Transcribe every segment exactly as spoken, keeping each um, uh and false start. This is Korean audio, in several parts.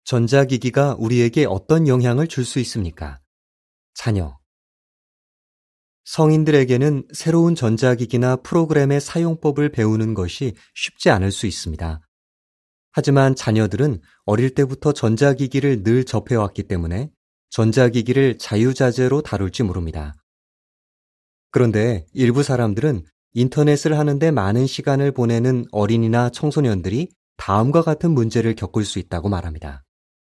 전자기기가 우리에게 어떤 영향을 줄 수 있습니까? 자녀. 성인들에게는 새로운 전자기기나 프로그램의 사용법을 배우는 것이 쉽지 않을 수 있습니다. 하지만 자녀들은 어릴 때부터 전자기기를 늘 접해왔기 때문에 전자기기를 자유자재로 다룰지 모릅니다. 그런데 일부 사람들은 인터넷을 하는데 많은 시간을 보내는 어린이나 청소년들이 다음과 같은 문제를 겪을 수 있다고 말합니다.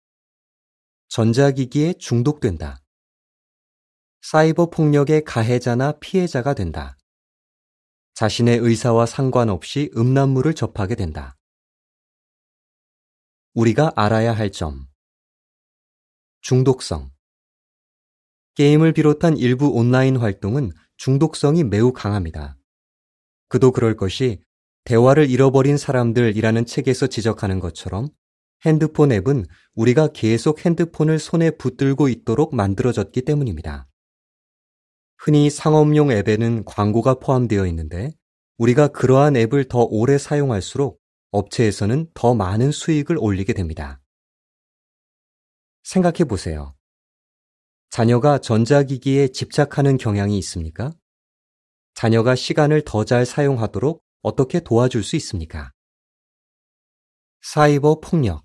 전자기기에 중독된다. 사이버 폭력의 가해자나 피해자가 된다. 자신의 의사와 상관없이 음란물을 접하게 된다. 우리가 알아야 할 점. 중독성. 게임을 비롯한 일부 온라인 활동은 중독성이 매우 강합니다. 그도 그럴 것이 대화를 잃어버린 사람들이라는 책에서 지적하는 것처럼 핸드폰 앱은 우리가 계속 핸드폰을 손에 붙들고 있도록 만들어졌기 때문입니다. 흔히 상업용 앱에는 광고가 포함되어 있는데 우리가 그러한 앱을 더 오래 사용할수록 업체에서는 더 많은 수익을 올리게 됩니다. 생각해 보세요. 자녀가 전자기기에 집착하는 경향이 있습니까? 자녀가 시간을 더 잘 사용하도록 어떻게 도와줄 수 있습니까? 사이버 폭력.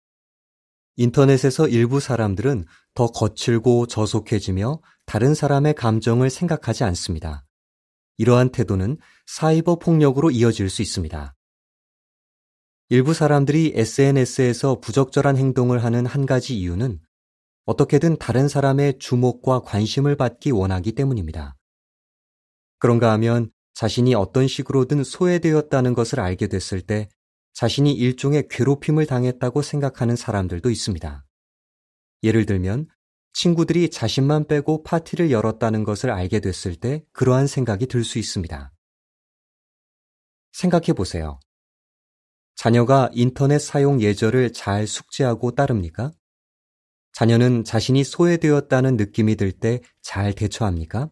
인터넷에서 일부 사람들은 더 거칠고 저속해지며 다른 사람의 감정을 생각하지 않습니다. 이러한 태도는 사이버 폭력으로 이어질 수 있습니다. 일부 사람들이 에스엔에스에서 부적절한 행동을 하는 한 가지 이유는 어떻게든 다른 사람의 주목과 관심을 받기 원하기 때문입니다. 그런가 하면 자신이 어떤 식으로든 소외되었다는 것을 알게 됐을 때 자신이 일종의 괴롭힘을 당했다고 생각하는 사람들도 있습니다. 예를 들면 친구들이 자신만 빼고 파티를 열었다는 것을 알게 됐을 때 그러한 생각이 들 수 있습니다. 생각해 보세요. 자녀가 인터넷 사용 예절을 잘 숙지하고 따릅니까? 자녀는 자신이 소외되었다는 느낌이 들 때 잘 대처합니까?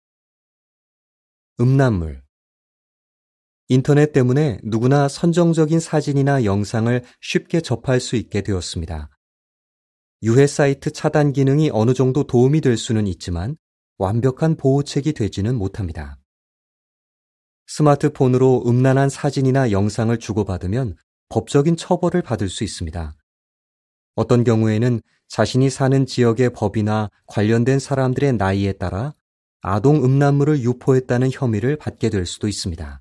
음란물. 인터넷 때문에 누구나 선정적인 사진이나 영상을 쉽게 접할 수 있게 되었습니다. 유해 사이트 차단 기능이 어느 정도 도움이 될 수는 있지만 완벽한 보호책이 되지는 못합니다. 스마트폰으로 음란한 사진이나 영상을 주고받으면 법적인 처벌을 받을 수 있습니다. 어떤 경우에는 자신이 사는 지역의 법이나 관련된 사람들의 나이에 따라 아동 음란물을 유포했다는 혐의를 받게 될 수도 있습니다.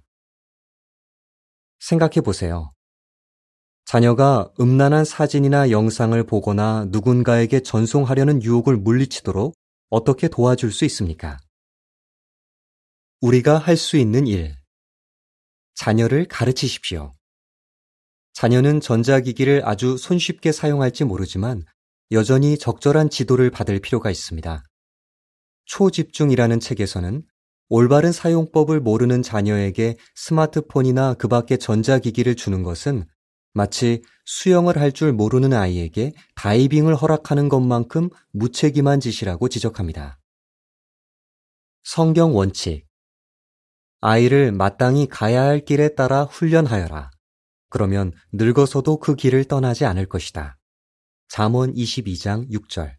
생각해 보세요. 자녀가 음란한 사진이나 영상을 보거나 누군가에게 전송하려는 유혹을 물리치도록 어떻게 도와줄 수 있습니까? 우리가 할 수 있는 일. 자녀를 가르치십시오. 자녀는 전자기기를 아주 손쉽게 사용할지 모르지만 여전히 적절한 지도를 받을 필요가 있습니다. 초집중이라는 책에서는 올바른 사용법을 모르는 자녀에게 스마트폰이나 그 밖의 전자기기를 주는 것은 마치 수영을 할 줄 모르는 아이에게 다이빙을 허락하는 것만큼 무책임한 짓이라고 지적합니다. 성경 원칙. 아이를 마땅히 가야 할 길에 따라 훈련하여라. 그러면 늙어서도 그 길을 떠나지 않을 것이다. 잠언 이십이 장 육 절.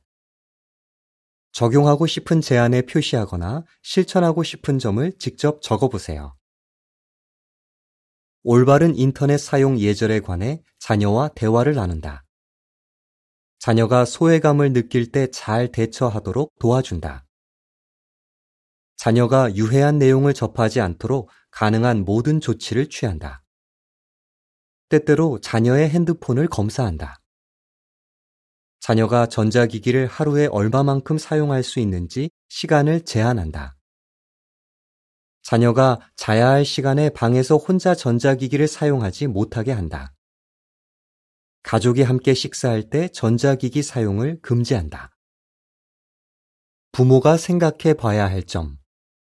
적용하고 싶은 제안에 표시하거나 실천하고 싶은 점을 직접 적어보세요. 올바른 인터넷 사용 예절에 관해 자녀와 대화를 나눈다. 자녀가 소외감을 느낄 때 잘 대처하도록 도와준다. 자녀가 유해한 내용을 접하지 않도록 가능한 모든 조치를 취한다. 때때로 자녀의 핸드폰을 검사한다. 자녀가 전자기기를 하루에 얼마만큼 사용할 수 있는지 시간을 제한한다. 자녀가 자야 할 시간에 방에서 혼자 전자기기를 사용하지 못하게 한다. 가족이 함께 식사할 때 전자기기 사용을 금지한다. 부모가 생각해 봐야 할 점.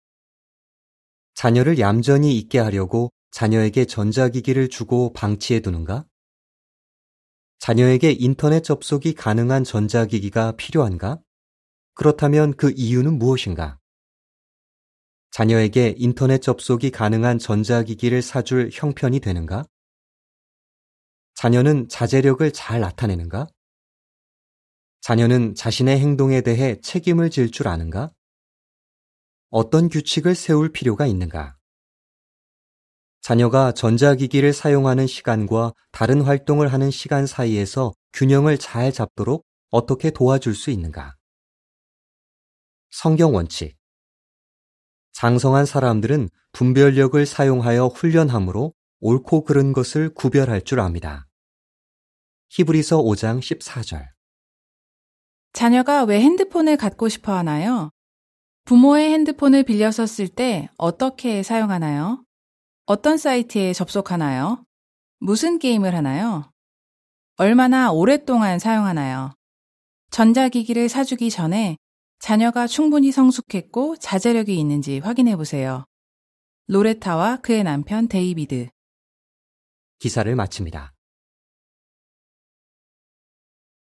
자녀를 얌전히 있게 하려고 자녀에게 전자기기를 주고 방치해 두는가? 자녀에게 인터넷 접속이 가능한 전자기기가 필요한가? 그렇다면 그 이유는 무엇인가? 자녀에게 인터넷 접속이 가능한 전자기기를 사줄 형편이 되는가? 자녀는 자제력을 잘 나타내는가? 자녀는 자신의 행동에 대해 책임을 질 줄 아는가? 어떤 규칙을 세울 필요가 있는가? 자녀가 전자기기를 사용하는 시간과 다른 활동을 하는 시간 사이에서 균형을 잘 잡도록 어떻게 도와줄 수 있는가? 성경 원칙. 장성한 사람들은 분별력을 사용하여 훈련함으로 옳고 그른 것을 구별할 줄 압니다. 히브리서 오 장 십사 절. 자녀가 왜 핸드폰을 갖고 싶어 하나요? 부모의 핸드폰을 빌려서 쓸 때 어떻게 사용하나요? 어떤 사이트에 접속하나요? 무슨 게임을 하나요? 얼마나 오랫동안 사용하나요? 전자기기를 사주기 전에 자녀가 충분히 성숙했고 자제력이 있는지 확인해 보세요. 로레타와 그의 남편 데이비드. 기사를 마칩니다.